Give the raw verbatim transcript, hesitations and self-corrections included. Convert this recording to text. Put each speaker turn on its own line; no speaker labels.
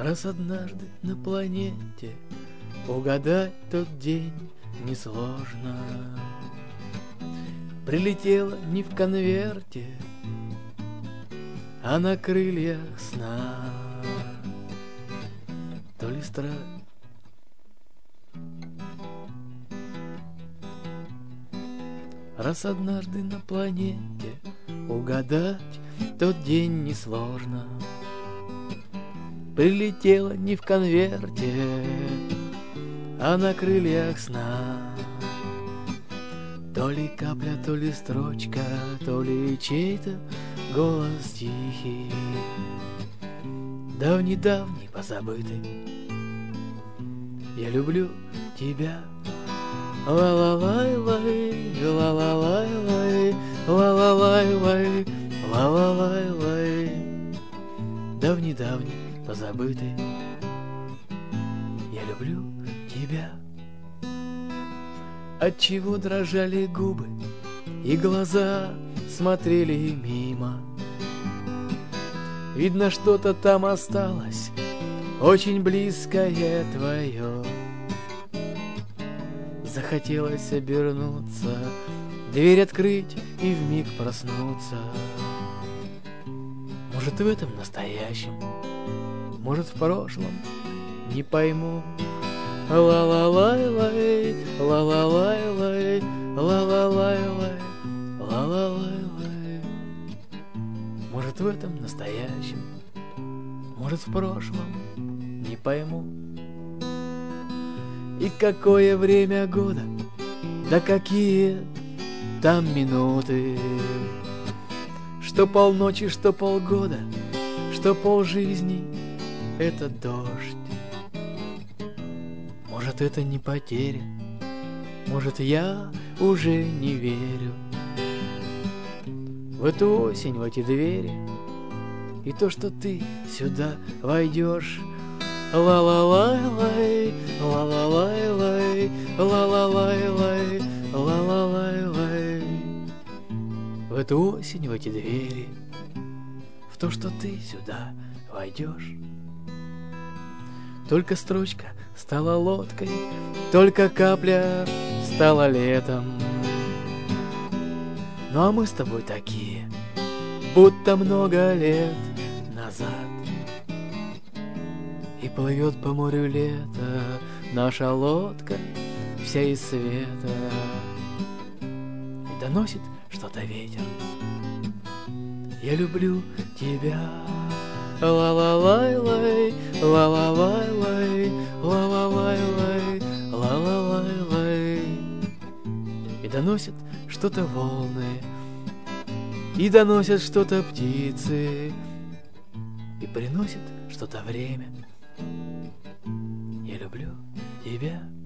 Раз однажды на планете угадать тот день несложно, прилетела не в конверте, а на крыльях сна. То ли страх, раз однажды на планете угадать тот день несложно, прилетела не в конверте, а на крыльях сна. То ли капля, то ли строчка, то ли чей-то голос тихий, давний-давний, позабытый. Я люблю тебя. Ла-ла-лай-лай, ла-ла-лай-лай, ла-ла-лай-лай, ла-ла-лай-лай. Давний-давний, позабытый. Я люблю тебя. Отчего дрожали губы и глаза смотрели мимо? Видно, что-то там осталось, очень близкое твое. Захотелось обернуться, дверь открыть и вмиг проснуться. Может, в этом настоящем, может, в прошлом, не пойму. Ла-ла-лай-лай, ла-ла-лай-лай, ла-ла-лай-лай, ла-ла-лай-лай. Может, в этом настоящем, может, в прошлом, не пойму. И какое время года, да какие там минуты, что полночи, что полгода, что полжизни — это дождь. Может, это не потеря, может, я уже не верю в эту осень, в эти двери, и то, что ты сюда войдешь. Ла-ла-лай-лай, ла-ла-лай-лай, ла-ла-лай-лай, ла-ла-лай-лай. В эту осень, в эти двери, в то, что ты сюда войдешь. Только строчка стала лодкой, только капля стала летом. Ну а мы с тобой такие, будто много лет назад. И плывет по морю лето наша лодка вся из света, и доносит что-то ветер. Я люблю тебя. Ла-ла-лай-лай, ла-ла-лай-лай, ла-ла-лай-лай, ла-ла-лай-лай. И доносят что-то волны, и доносят что-то птицы, и приносят что-то время. Я люблю тебя.